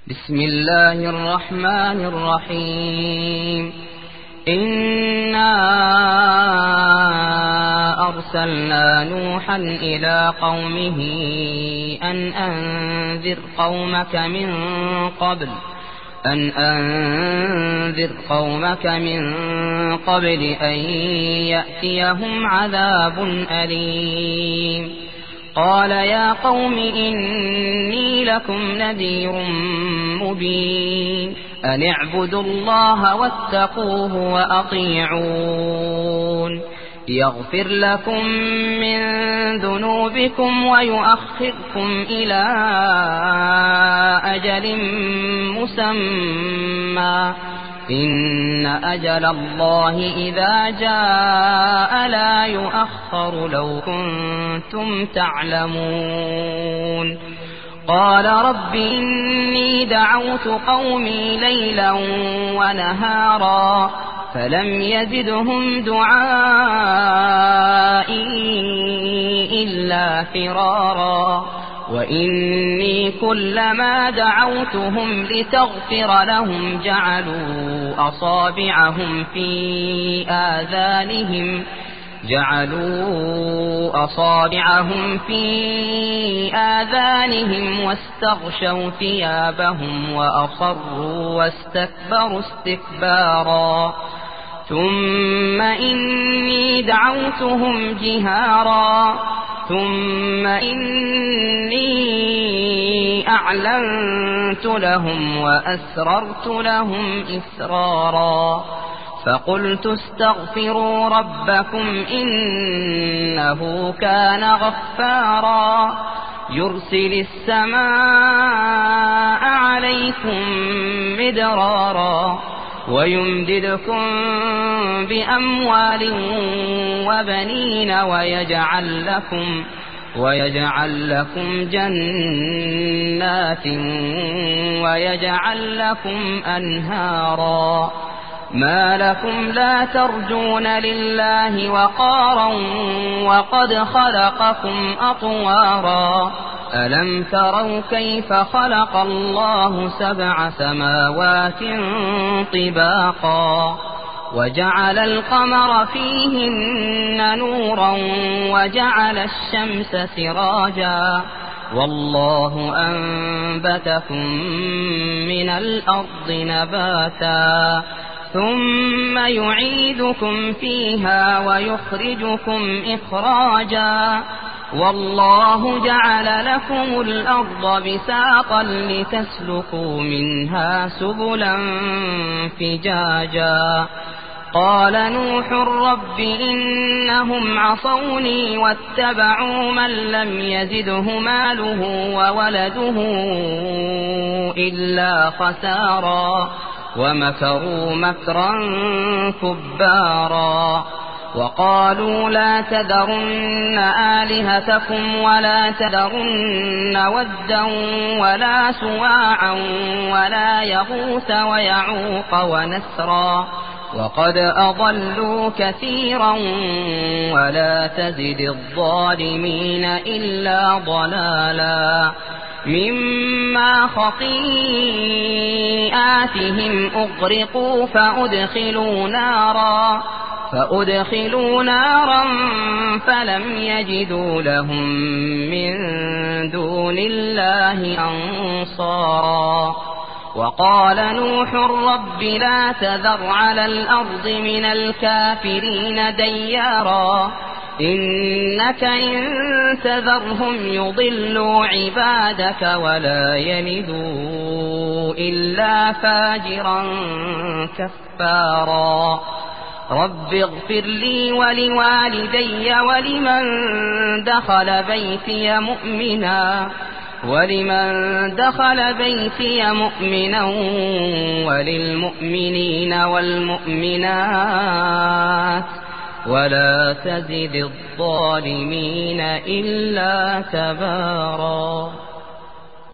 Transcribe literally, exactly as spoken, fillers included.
بسم الله الرحمن الرحيم. إنا أرسلنا نوحا إلى قومه أن أنذر قومك من قبل أن أنذر قومك من قبل أن يأتيهم عذاب أليم. قال يا قوم إني لكم نذير مبين. أن اعبدوا الله واتقوه وأطيعون. يغفر لكم من ذنوبكم ويؤخركم إلى أجل مسمى. إن أجل الله إذا جاء لا يؤخر لو كنتم تعلمون. قال رب إني دعوت قومي ليلا ونهارا فلم يزدهم دعائي إلا فرارا. وإني كلما دعوتهم لتغفر لهم جعلوا أصابعهم في آذانهم جعلوا أصابعهم في آذانهم واستغشوا ثيابهم وأصروا واستكبروا استكبارا. ثم إني دعوتهم جهارا ثم إني أعلنت لهم وأسررت لهم إسرارا. فقلت استغفروا ربكم إنه كان غفارا يرسل السماء عليكم مدرارا ويمددكم بأموال وبنين ويجعل لكم ويجعل لكم جنات ويجعل لكم أنهارا. ما لكم لا ترجون لله وقارا وقد خلقكم أطوارا. ألم تروا كيف خلق الله سبع سماوات طباقا وجعل القمر فيهن نورا وجعل الشمس سراجا والله أنبتكم من الأرض نباتا ثم يعيدكم فيها ويخرجكم إخراجا. والله جعل لكم الأرض بساطا لتسلكوا منها سبلا فجاجا. قال نوح رب إنهم عصوني واتبعوا من لم يزده ماله وولده إلا خسارا ومكروا مكرا كبارا. وقالوا لا تذرن آلهتكم ولا تذرن ودا ولا سواعا ولا يغوث ويعوق ونسرا وقد أضلوا كثيرا ولا تزد الظالمين إلا ضلالا. مما خطيئاتهم أغرقوا فأدخلوا نارا فأدخلوا نارا فلم يجدوا لهم من دون الله أنصارا. وقال نوح رب لا تذر على الأرض من الكافرين ديارا إنك إن تذرهم يضلوا عبادك ولا يلدوا إلا فاجرا كفارا. رب اغفر لي ولوالدي ولمن دخل بيتي مؤمنا ولمن دخل بيتي مؤمنا وللمؤمنين والمؤمنات ولا تزد الظالمين إلا تبارا.